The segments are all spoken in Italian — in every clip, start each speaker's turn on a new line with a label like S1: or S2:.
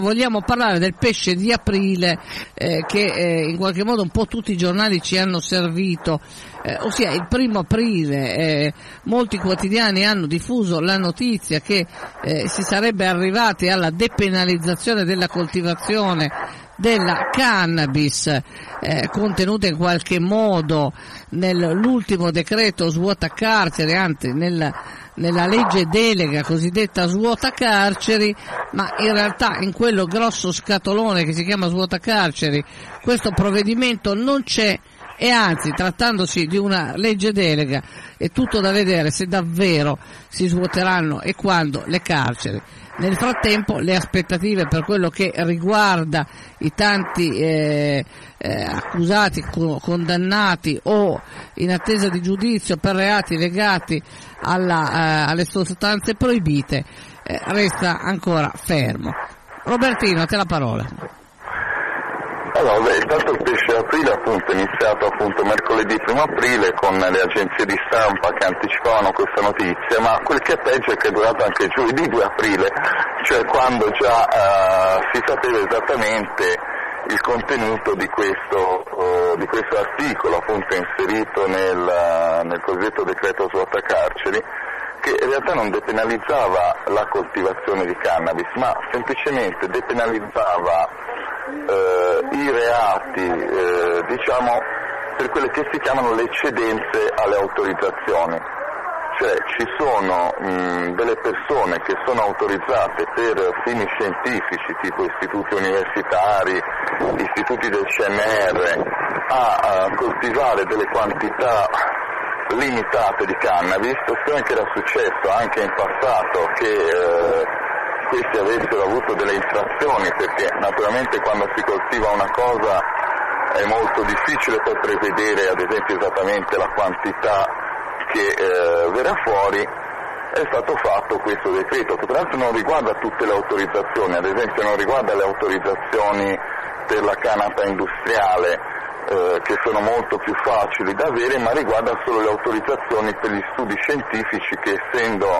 S1: Vogliamo parlare del pesce di aprile che in qualche modo un po' tutti i giornali ci hanno servito, ossia il 1° aprile molti quotidiani hanno diffuso la notizia che si sarebbe arrivati alla depenalizzazione della coltivazione della cannabis contenuta in qualche modo nell'ultimo decreto svuota carceri, anzi nella legge delega cosiddetta svuota carceri, ma in realtà in quello grosso scatolone che si chiama svuota carceri questo provvedimento non c'è, e anzi, trattandosi di una legge delega, è tutto da vedere se davvero si svuoteranno e quando le carceri. Nel frattempo le aspettative per quello che riguarda i tanti accusati, condannati o in attesa di giudizio per reati legati alle sostanze proibite resta ancora fermo. Robertino, a te la parola.
S2: Allora, intanto il pesce aprile appunto è iniziato appunto mercoledì 1° aprile con le agenzie di stampa che anticipavano questa notizia, ma quel che è peggio è che è durato anche giovedì 2 aprile, cioè quando già si sapeva esattamente il contenuto di questo articolo appunto inserito nel cosiddetto decreto svuota carceri, che in realtà non depenalizzava la coltivazione di cannabis, ma semplicemente depenalizzava i reati, diciamo, per quelle che si chiamano le eccedenze alle autorizzazioni. Cioè ci sono delle persone che sono autorizzate per fini scientifici, tipo istituti universitari, istituti del CNR, a coltivare delle quantità limitate di cannabis, questione che era successo anche in passato che questi avessero avuto delle infrazioni, perché naturalmente quando si coltiva una cosa è molto difficile poi prevedere ad esempio esattamente la quantità che verrà fuori. È stato fatto questo decreto, che peraltro non riguarda tutte le autorizzazioni, ad esempio non riguarda le autorizzazioni per la canapa industriale, che sono molto più facili da avere, ma riguarda solo le autorizzazioni per gli studi scientifici che, essendo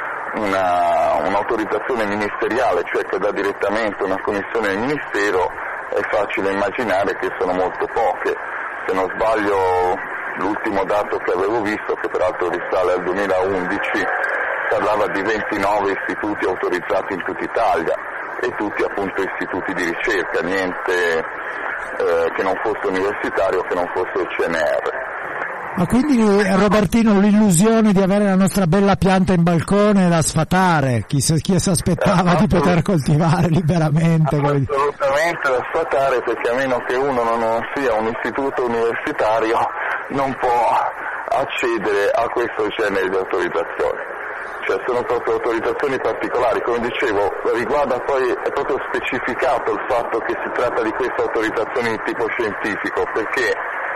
S2: un'autorizzazione ministeriale, cioè che dà direttamente una commissione del Ministero, è facile immaginare che sono molto poche. Se non sbaglio l'ultimo dato che avevo visto, che peraltro risale al 2011, parlava di 29 istituti autorizzati in tutta Italia, e tutti appunto istituti di ricerca, niente che non fosse universitario, che non fosse il CNR.
S3: Ma quindi, Robertino, l'illusione di avere la nostra bella pianta in balcone da sfatare, chi si aspettava di poter coltivare liberamente?
S2: Assolutamente da sfatare, perché a meno che uno non sia un istituto universitario non può accedere a questo genere di autorizzazioni. Cioè sono proprio autorizzazioni particolari, come dicevo, riguarda poi, è proprio specificato il fatto che si tratta di queste autorizzazioni di tipo scientifico, perché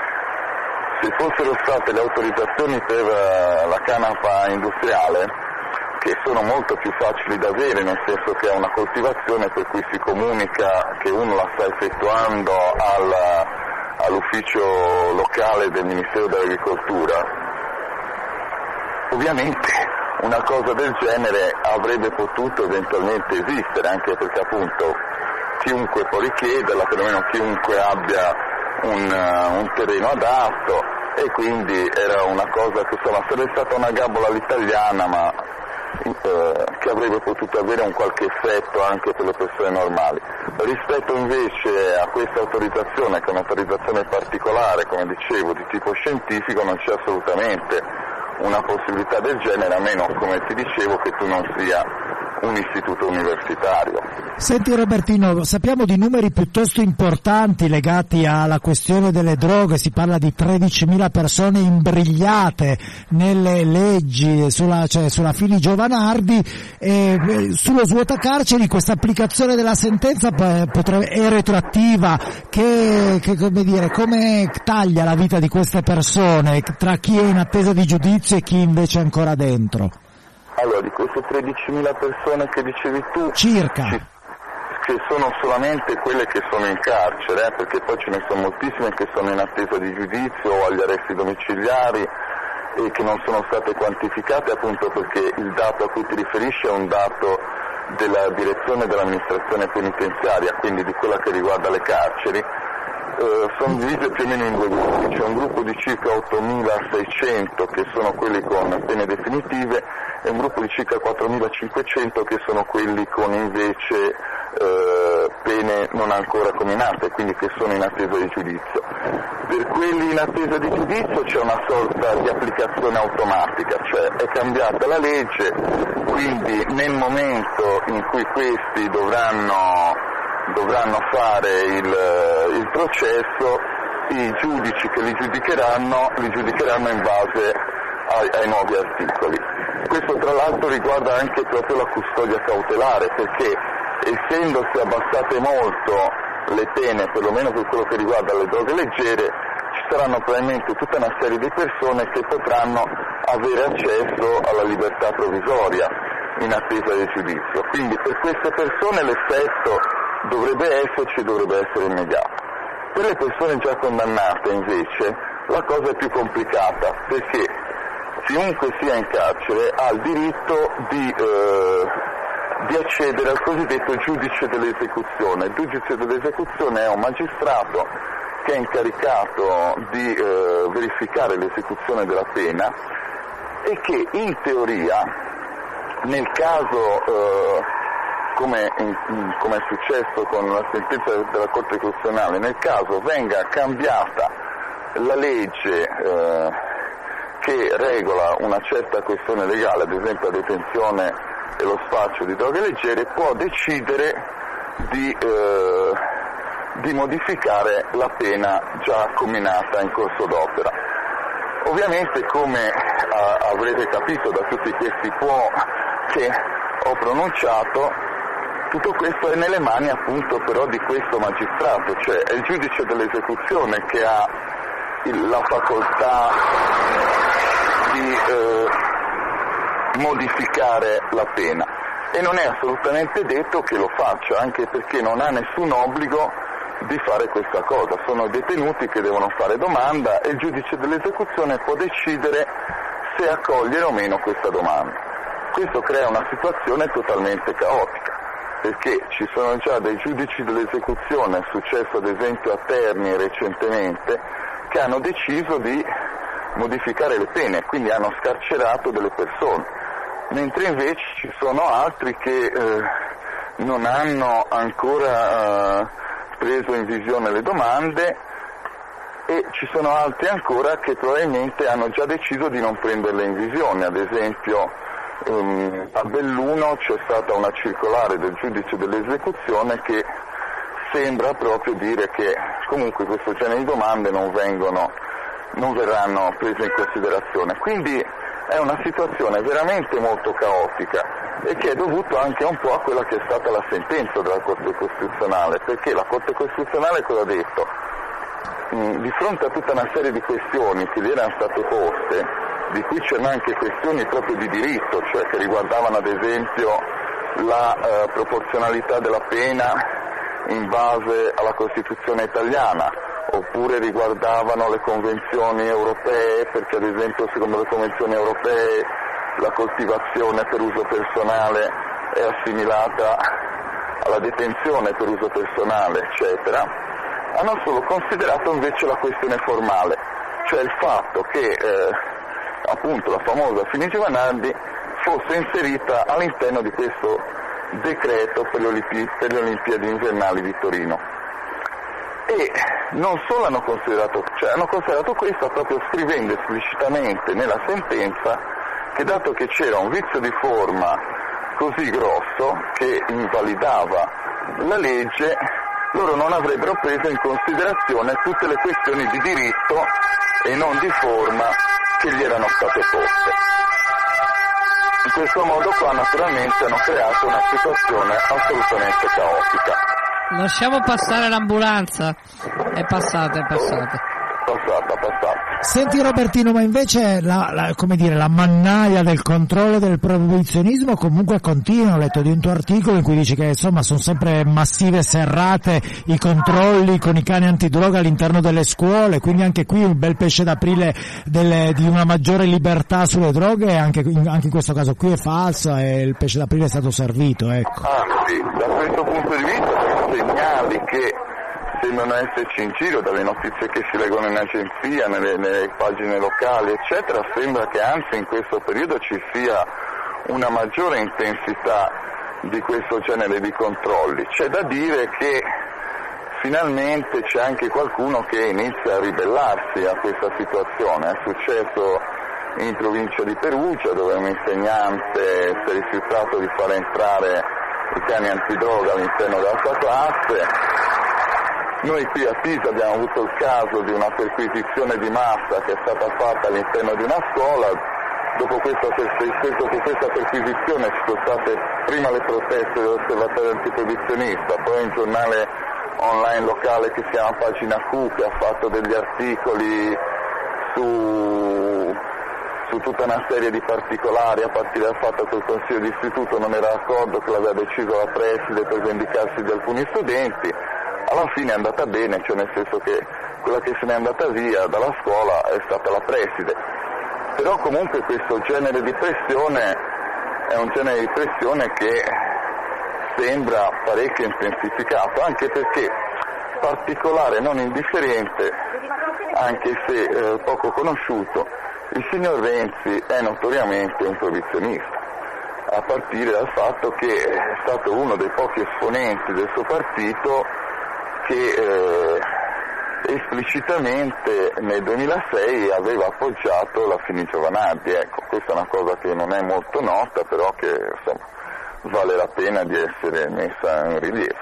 S2: se fossero state le autorizzazioni per la canapa industriale, che sono molto più facili da avere, nel senso che è una coltivazione per cui si comunica che uno la sta effettuando all'ufficio locale del Ministero dell'Agricoltura, ovviamente una cosa del genere avrebbe potuto eventualmente esistere, anche perché appunto chiunque può richiederla, perlomeno chiunque abbia un terreno adatto, e quindi era una cosa che sarebbe stata una gabola all'italiana, ma che avrebbe potuto avere un qualche effetto anche per le persone normali. Rispetto invece a questa autorizzazione, che è un'autorizzazione particolare, come dicevo, di tipo scientifico, non c'è assolutamente una possibilità del genere, a meno, come ti dicevo, che tu non sia un istituto universitario.
S3: Senti Robertino, sappiamo di numeri piuttosto importanti legati alla questione delle droghe, si parla di 13.000 persone imbrigliate nelle leggi sulla Fini Giovanardi, e sullo svuota carceri questa applicazione della sentenza è retroattiva, come taglia la vita di queste persone tra chi è in attesa di giudizio e chi invece è ancora dentro?
S2: Allora, di queste 13.000 persone che dicevi tu,
S3: circa,
S2: che sono solamente quelle che sono in carcere, perché poi ce ne sono moltissime che sono in attesa di giudizio o agli arresti domiciliari e che non sono state quantificate, appunto perché il dato a cui ti riferisci è un dato della direzione dell'amministrazione penitenziaria, quindi di quella che riguarda le carceri, sono divise più o meno in due gruppi. C'è un gruppo di circa 8.600 che sono quelli con pene definitive e un gruppo di circa 4.500 che sono quelli con invece pene non ancora comminate, quindi che sono in attesa di giudizio. Per quelli in attesa di giudizio c'è una sorta di applicazione automatica, cioè è cambiata la legge, quindi nel momento in cui questi dovranno fare il processo, i giudici che li giudicheranno in base ai nuovi articoli. Questo tra l'altro riguarda anche proprio la custodia cautelare, perché essendosi abbassate molto le pene, perlomeno per quello che riguarda le droghe leggere, ci saranno probabilmente tutta una serie di persone che potranno avere accesso alla libertà provvisoria in attesa del giudizio. Quindi per queste persone l'effetto dovrebbe essere immediato. Per le persone già condannate invece la cosa è più complicata, perché chiunque sia in carcere ha il diritto di accedere al cosiddetto giudice dell'esecuzione. Il giudice dell'esecuzione è un magistrato che è incaricato di verificare l'esecuzione della pena e che in teoria, nel caso come è successo con la sentenza della Corte Costituzionale, nel caso venga cambiata la legge che regola una certa questione legale, ad esempio la detenzione e lo spaccio di droghe leggere, può decidere di modificare la pena già comminata in corso d'opera. Ovviamente, come avrete capito da tutti questi può che ho pronunciato, tutto questo è nelle mani appunto però di questo magistrato, cioè è il giudice dell'esecuzione che ha la facoltà di modificare la pena, e non è assolutamente detto che lo faccia, anche perché non ha nessun obbligo di fare questa cosa. Sono detenuti che devono fare domanda e il giudice dell'esecuzione può decidere se accogliere o meno questa domanda. Questo crea una situazione totalmente caotica, perché ci sono già dei giudici dell'esecuzione, è successo ad esempio a Terni recentemente, che hanno deciso di modificare le pene, quindi hanno scarcerato delle persone, mentre invece ci sono altri che non hanno ancora preso in visione le domande, e ci sono altri ancora che probabilmente hanno già deciso di non prenderle in visione. Ad esempio a Belluno c'è stata una circolare del giudice dell'esecuzione che sembra proprio dire che comunque questo genere di domande non verranno prese in considerazione. Quindi è una situazione veramente molto caotica e che è dovuto anche un po' a quella che è stata la sentenza della Corte Costituzionale, perché la Corte Costituzionale cosa ha detto? Di fronte a tutta una serie di questioni che gli erano state poste, di cui c'erano anche questioni proprio di diritto, cioè che riguardavano ad esempio la proporzionalità della pena in base alla Costituzione italiana, oppure riguardavano le convenzioni europee, perché ad esempio secondo le convenzioni europee la coltivazione per uso personale è assimilata alla detenzione per uso personale, eccetera. Hanno solo considerato invece la questione formale, cioè il fatto che appunto la famosa Fini-Giovanardi fosse inserita all'interno di questo decreto per le Olimpiadi invernali di Torino. E non solo hanno considerato questo proprio scrivendo esplicitamente nella sentenza che, dato che c'era un vizio di forma così grosso che invalidava la legge, loro non avrebbero preso in considerazione tutte le questioni di diritto e non di forma che gli erano state poste. In questo modo qua naturalmente hanno creato una situazione assolutamente caotica.
S1: Lasciamo passare l'ambulanza. È passata.
S2: passata.
S3: Senti Robertino, ma invece la mannaia del controllo del proibizionismo comunque continua. Ho letto di un tuo articolo in cui dici che insomma sono sempre massive serrate i controlli con i cani antidroga all'interno delle scuole, quindi anche qui un bel pesce d'aprile di una maggiore libertà sulle droghe, anche in questo caso qui è falso e il pesce d'aprile è stato servito, ecco.
S2: Sì, da questo punto di vista sono segnali che sembrano esserci in giro, dalle notizie che si leggono in agenzia, nelle pagine locali eccetera. Sembra che anzi in questo periodo ci sia una maggiore intensità di questo genere di controlli. C'è da dire che finalmente c'è anche qualcuno che inizia a ribellarsi a questa situazione. È successo in provincia di Perugia, dove un insegnante si è rifiutato di far entrare i cani antidroga all'interno della sua classe. Noi qui a Pisa abbiamo avuto il caso di una perquisizione di massa che è stata fatta all'interno di una scuola. Dopo questa perquisizione ci sono state prima le proteste dell'osservatorio antiproibizionista, poi un giornale online locale che si chiama Pagina Q che ha fatto degli articoli su tutta una serie di particolari, a partire dal fatto che il consiglio di istituto non era d'accordo, che l'aveva deciso la preside per vendicarsi di alcuni studenti. Alla fine è andata bene, cioè nel senso che quella che se n'è andata via dalla scuola è stata la preside. Però comunque questo genere di pressione è un genere di pressione che sembra parecchio intensificato, anche perché particolare non indifferente, anche se poco conosciuto, il signor Renzi è notoriamente un proibizionista, a partire dal fatto che è stato uno dei pochi esponenti del suo partito che esplicitamente nel 2006 aveva appoggiato la Fini Giovanardi. Ecco, questa è una cosa che non è molto nota, però che insomma vale la pena di essere messa in rilievo.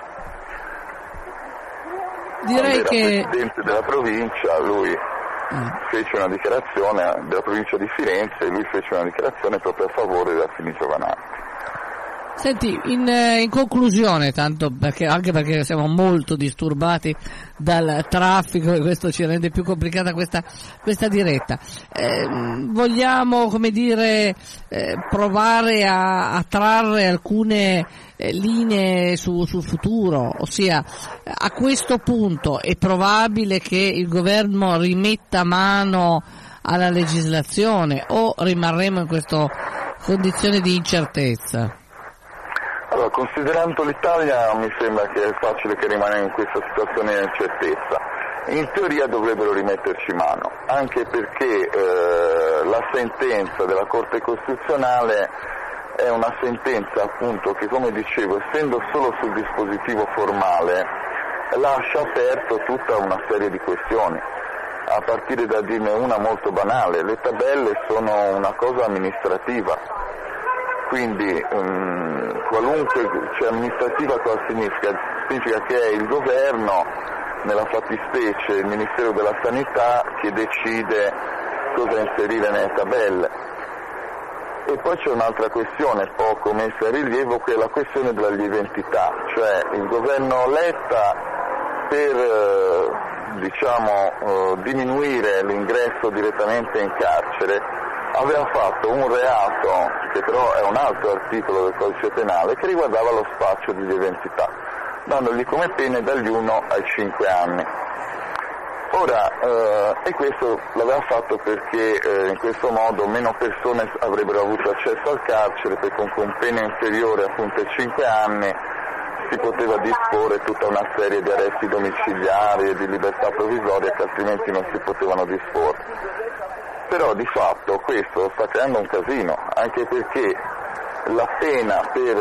S1: Direi
S2: che il presidente della provincia, lui fece una dichiarazione della provincia di Firenze e lui fece una dichiarazione proprio a favore della Fini Giovanardi.
S1: Senti, in conclusione, tanto anche perché siamo molto disturbati dal traffico e questo ci rende più complicata questa diretta, vogliamo, come dire, provare a trarre alcune linee sul futuro, ossia a questo punto è probabile che il governo rimetta mano alla legislazione o rimarremo in questa condizione di incertezza?
S2: Allora, considerando l'Italia mi sembra che è facile che rimane in questa situazione di incertezza. In teoria dovrebbero rimetterci mano, anche perché la sentenza della Corte Costituzionale è una sentenza appunto che, come dicevo, essendo solo sul dispositivo formale, lascia aperto tutta una serie di questioni, a partire da dirne una molto banale: le tabelle sono una cosa amministrativa. Quindi amministrativa cosa significa? Significa che è il governo, nella fattispecie il Ministero della Sanità, che decide cosa inserire nelle tabelle. E poi c'è un'altra questione poco messa in rilievo, che è la questione della lieve entità, cioè il governo Letta per diminuire l'ingresso direttamente in carcere aveva fatto un reato, che però è un altro articolo del codice penale, che riguardava lo spaccio di lieve entità, dandogli come pene dagli 1 ai 5 anni. Ora, e questo l'aveva fatto perché in questo modo meno persone avrebbero avuto accesso al carcere, perché con pena inferiore appunto ai 5 anni si poteva disporre tutta una serie di arresti domiciliari e di libertà provvisoria che altrimenti non si potevano disporre. Però di fatto questo sta creando un casino, anche perché la pena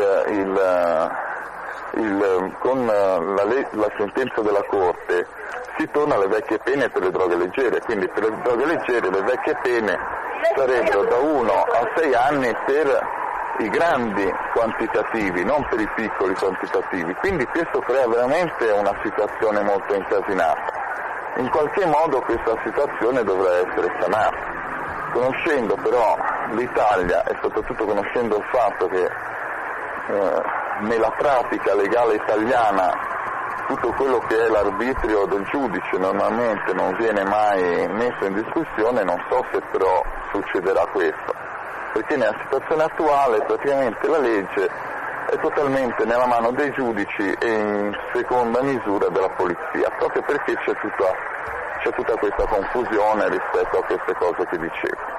S2: con la sentenza della Corte si torna alle vecchie pene per le droghe leggere, quindi per le droghe leggere le vecchie pene sarebbero da 1 a 6 anni per i grandi quantitativi, non per i piccoli quantitativi, quindi questo crea veramente una situazione molto incasinata. In qualche modo questa situazione dovrà essere sanata. Conoscendo però l'Italia e soprattutto conoscendo il fatto che nella pratica legale italiana tutto quello che è l'arbitrio del giudice normalmente non viene mai messo in discussione, non so se però succederà questo, perché nella situazione attuale praticamente la legge è totalmente nella mano dei giudici e in seconda misura della polizia, proprio perché c'è tutta questa confusione rispetto a queste cose che dicevo.